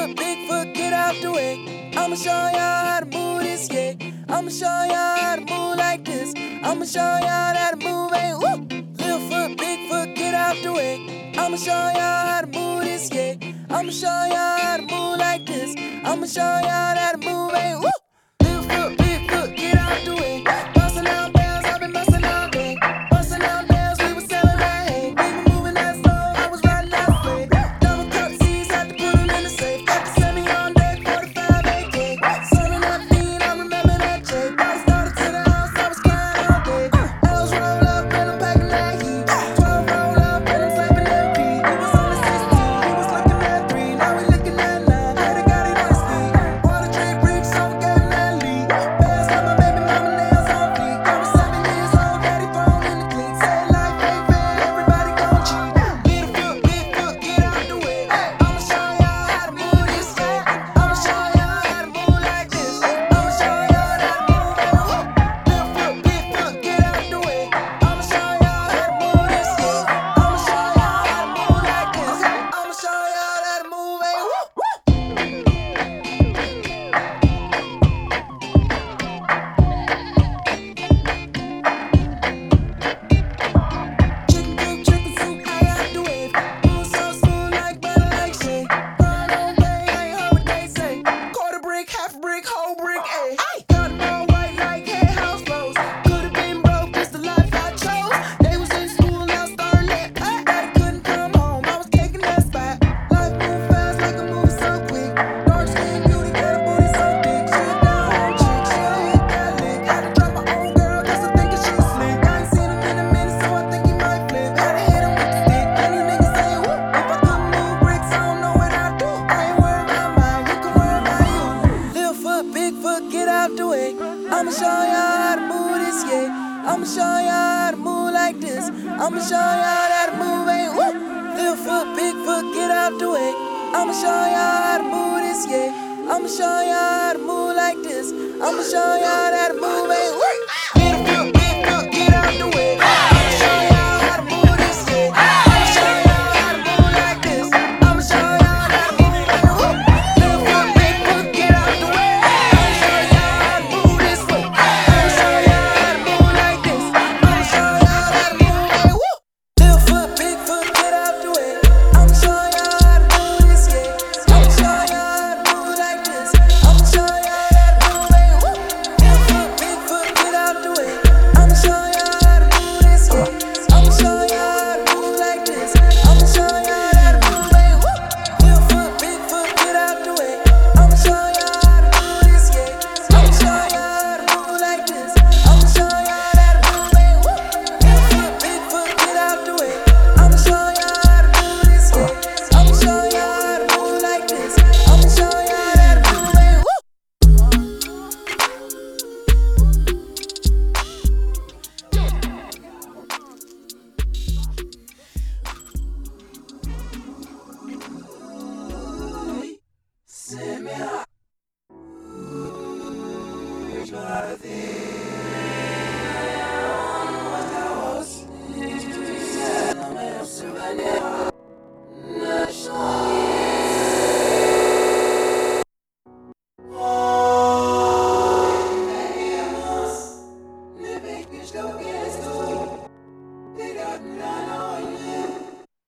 Littlefoot, Bigfoot, get out the way. I'ma show y'all how to move this, yeah. I'ma show y'all how to move like this. I'ma show y'all how to move, hey, woo. Littlefoot, Bigfoot, get out the way. I'ma show y'all how to move this, yeah. I'ma show y'all how to move like this. I'ma show y'all how to move, hey, woo. Littlefoot, Bigfoot, get out the way. Bustin' out bells, I've been bustin' all day. Bustin' out bells, we was sellin' that hay. We were moving that slow, I was riding that slave. Double cup C's, had to put 'em in the safe. Got the semi on deck, 45 AK. Serving that fiend, I remember that J. Body started to the house, I was crying all day. L's roll up, and I'm packing that heat. 12 roll up, and I'm slapping that beat. He was on the 16, he was looking at 3. Now we looking at 9, had to got it on sleep. Bought a trade brief, so we gave him that lead. Bells got my baby mama nails on fleek. I was 7 years old, daddy thrown in the cleat. Say life ain't fair, everybody gon' cheat. Littlefoot, Bigfoot, get out the way. I'ma show y'all how to move this, yeah. I'ma show y'all how to move like this. I'ma show y'all how to move, hey, Littlefoot, Bigfoot, get out the way. I'ma show y'all how to move this, yeah. I'ma show y'all how to move like this. I'ma show y'all how to move, hey, Chicken coop, chicken soup, I got the wave. Move so smooth like butter, like shea. Run all day, ain't heard what they say. Quarter brick, half a brick, whole brick, ayy. Got 'em all white like head house clothes. Could've been broke, this the life I chose. They was in school, now starting lit. Daddy couldn't come home, I was taking that spot. Life move fast like a movie so quick. Dark skin beauty, got a booty so thick. She a down chick, she'll hit that lick. Had to drop my own girl, cause I'm thinking she's slick. I ain't seen him in a minute, so I think he might flip. Had to hit him with the stick, and these niggas say whoop. If I couldn't move bricks, I don't know what I'd do. I ain't worried about mine, you can worry about you. Littlefoot, Bigfoot, get out the way. I'ma show y'all how to move this, yeah. I'ma show y'all how to move like this. I'ma show y'all how to move, hey, woo. Littlefoot, Bigfoot, get out the way. I'ma show y'all how to move this, yeah. I'ma show y'all how to move like this. I'ma show y'all how to move, hey, woo. Littlefoot, Bigfoot, get out the way.